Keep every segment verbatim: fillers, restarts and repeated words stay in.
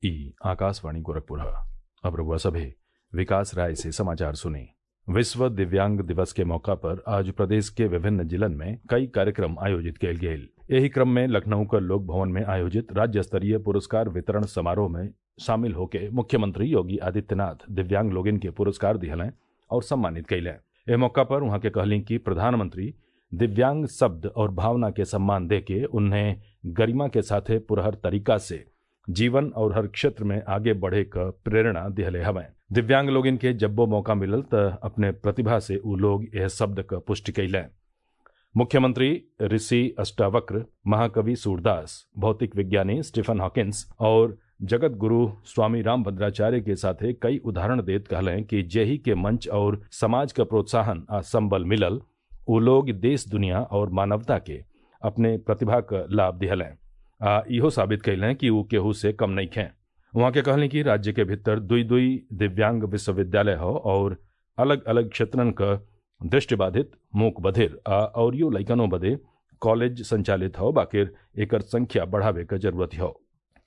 ई आकाशवाणी गोरखपुर। अब रउआ सभे विकास राय से समाचार सुनी। विश्व दिव्यांग दिवस के मौका पर आज प्रदेश के विभिन्न जिलन में कई कार्यक्रम आयोजित कयल गेल। एही क्रम में लखनऊ क लोक भवन में आयोजित राज्य स्तरीय पुरस्कार वितरण समारोह में शामिल होके मुख्यमंत्री योगी आदित्यनाथ दिव्यांग लोगन के पुरस्कार दिहलें और सम्मानित कइलें। एह मौका पर उहाँ के कहलीं कि प्रधानमंत्री दिव्यांग शब्द और भावना के सम्मान देके उन्हें गरिमा के साथे पुरहर तरीका से जीवन और हर क्षेत्र में आगे बढ़े क प्रेरणा दिहले हवें। दिव्यांग लोगन के जब्बो मौका मिलल त अपने प्रतिभा से उ लोग यह शब्द क पुष्टि कइलें। मुख्यमंत्री ऋषि अष्टावक्र, महाकवि सूरदास, भौतिक विज्ञानी स्टीफन हॉकिंस और जगत गुरु स्वामी रामभद्राचार्य के साथे कई उदाहरण देत कहलें कि जेही के मंच और समाज का प्रोत्साहन आ संबल मिलल उ लोग देश दुनिया और मानवता के अपने प्रतिभा क लाभ दिहलें आ इहो साबित कइलें कि उ केहू से कम नइखें। वहाँ के कहलें कि राज्य के भीतर दुई दुई दिव्यांग विश्वविद्यालय हो और अलग अलग क्षेत्रन क दृष्टिबाधित, मूक बधिर आ अउरियो लइकनों बदे कॉलेज संचालित हो, बाकिर एकर संख्या बढ़ावे क जरूरत हो।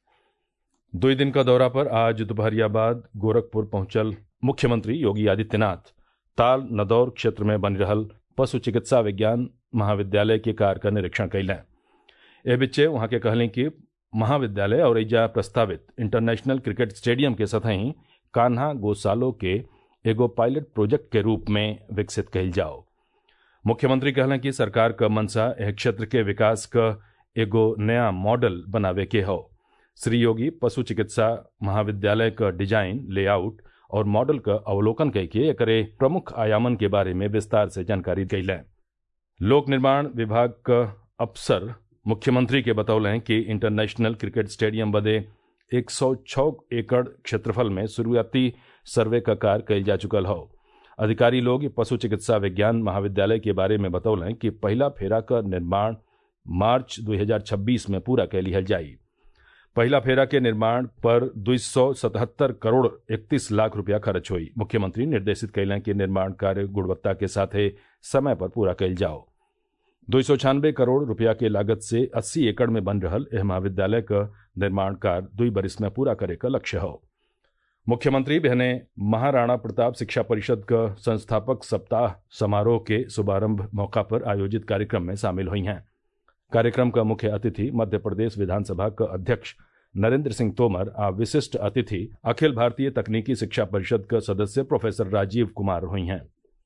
दुई दिन का दौरा पर आज दोपहरिया बाद गोरखपुर पहुंचल मुख्यमंत्री योगी आदित्यनाथ ताल नदौर क्षेत्र में बन रहल पशु चिकित्सा विज्ञान महाविद्यालय के कार्य का निरीक्षण कइलें। एह बिच्चे वहाँ के कहलें कि महाविद्यालय और एजा प्रस्तावित इंटरनेशनल क्रिकेट स्टेडियम के सतही कान्हा गोसालो के एगो पायलट प्रोजेक्ट के रूप में विकसित कइल जाओ। मुख्यमंत्री कहलें कि सरकार क मंशा एह क्षेत्र के विकास क एगो नया मॉडल बनावे के हो। श्री योगी पशु चिकित्सा महाविद्यालय क डिजाइन, लेआउट और मॉडल क अवलोकन करके एकरे प्रमुख आयामन के बारे में विस्तार से जानकारी कइलें। लोक निर्माण विभाग क अफसर मुख्यमंत्री के बतौलें कि इंटरनेशनल क्रिकेट स्टेडियम बदे एक सौ छः एकड़ क्षेत्रफल में शुरुआती सर्वे का कार्य कइल जा चुकल हो। अधिकारी लोग पशु चिकित्सा विज्ञान महाविद्यालय के बारे में बतौलें कि पहला फेरा का निर्माण मार्च दो हजार छब्बीस में पूरा कर लिहल जाई। पहला फेरा के निर्माण पर दो सौ सतहत्तर करोड़ इकतीस लाख रुपया खर्च हुई। मुख्यमंत्री निर्देशित कइलें कि निर्माण कार्य गुणवत्ता के साथे समय पर पूरा कइल जाओ। दो सौ छियानबे करोड़ रुपया के लागत से अस्सी एकड़ में बन रहल एह महाविद्यालय का निर्माण कार्य दुई बरिस में पूरा करे का लक्ष्य हो। मुख्यमंत्री बहने महाराणा प्रताप शिक्षा परिषद का संस्थापक सप्ताह समारोह के शुभारंभ मौका पर आयोजित कार्यक्रम में शामिल हुई हैं। कार्यक्रम का मुख्य अतिथि मध्य प्रदेश विधानसभा का अध्यक्ष नरेंद्र सिंह तोमर आ विशिष्ट अतिथि अखिल भारतीय तकनीकी शिक्षा परिषद का सदस्य प्रोफेसर राजीव कुमार हुई हैं।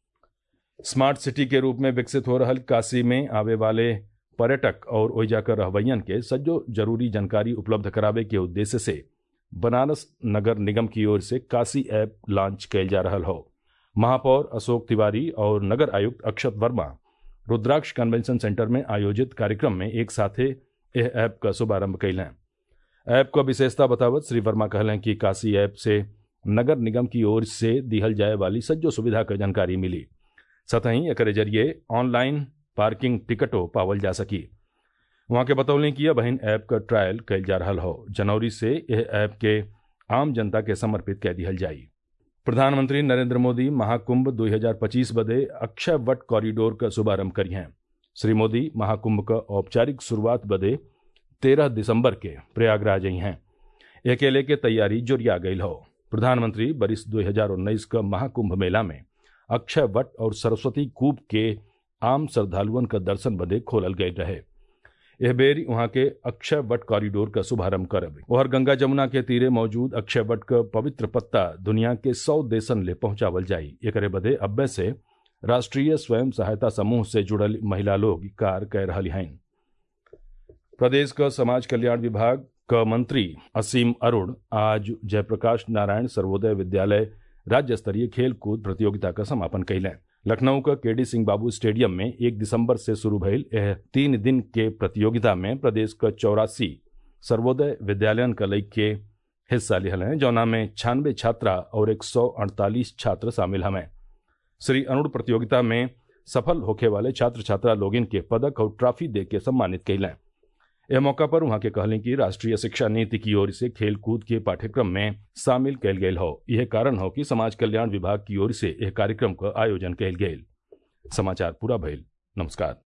स्मार्ट सिटी के रूप में विकसित हो रहल काशी में आवे वाले पर्यटक और ओइजा कर रहवैयन के सज्जो जरूरी जानकारी उपलब्ध करावे के उद्देश्य से बनारस नगर निगम की ओर से काशी ऐप लॉन्च कइल जा रहल हो। महापौर अशोक तिवारी और नगर आयुक्त अक्षत वर्मा रुद्राक्ष कन्वेंशन सेंटर में आयोजित कार्यक्रम में एक साथे यह ऐप का शुभारंभ कइलें। ऐप का विशेषता बतावत श्री वर्मा कहलें कि काशी ऐप से नगर निगम की ओर से दिहल जाए वाली सज्जो सुविधा का जानकारी मिली। सतही एकरे जरिए ऑनलाइन पार्किंग टिकटो पावल जा सकी। वहाँ के बतौलें कि यह बहिन ऐप का ट्रायल कइल जा रहल हो। जनवरी से यह ऐप के आम जनता के समर्पित कह दिहल जाई। प्रधानमंत्री नरेंद्र मोदी महाकुंभ दो हजार पच्चीस बदे अक्षय वट कॉरिडोर का शुभारंभ करी हैं। श्री मोदी महाकुंभ का औपचारिक शुरुआत बदे तेरह दिसंबर के प्रयागराज आई हैं। एके लेके तैयारी जोरिया गई हो। प्रधानमंत्री बरिस दो हजार उन्नीस का महाकुंभ मेला में अक्षय वट और सरस्वती कूप के आम श्रद्धालुअन का दर्शन बदे खोलल गए रहे। यह बेर वहाँ के अक्षय वट कॉरिडोर का शुभारंभ करब और गंगा जमुना के तीरे मौजूद अक्षय वट का पवित्र पत्ता दुनिया के सौ देशन ले पहुंचावल जाई। एकरे बदे अब्बे से राष्ट्रीय स्वयं सहायता समूह से जुड़ल महिला लोग कार्य कर रही हैं। प्रदेश का समाज कल्याण विभाग का मंत्री असीम अरुण आज जयप्रकाश नारायण सर्वोदय विद्यालय राज्य स्तरीय खेल कूद प्रतियोगिता का समापन कइलें। लखनऊ का केडी सिंह बाबू स्टेडियम में एक दिसंबर से शुरू भइल यह तीन दिन के प्रतियोगिता में प्रदेश का चौरासी सर्वोदय विद्यालयन का लइक के हिस्सा लिहल हैं, जौना में छियानवे छात्रा और एक सौ अड़तालीस छात्र शामिल हमें। श्री अरुण प्रतियोगिता में सफल होखे वाले छात्र छात्रा लोगिन के पदक और ट्रॉफी दे के सम्मानित कइलें। यह मौका पर वहाँ के कहलें कि राष्ट्रीय शिक्षा नीति की ओर से खेल कूद के पाठ्यक्रम में शामिल कयल गेल हो। यह कारण हो कि समाज कल्याण विभाग की ओर से यह कार्यक्रम का आयोजन कयल गेल। समाचार पूरा भइल। नमस्कार।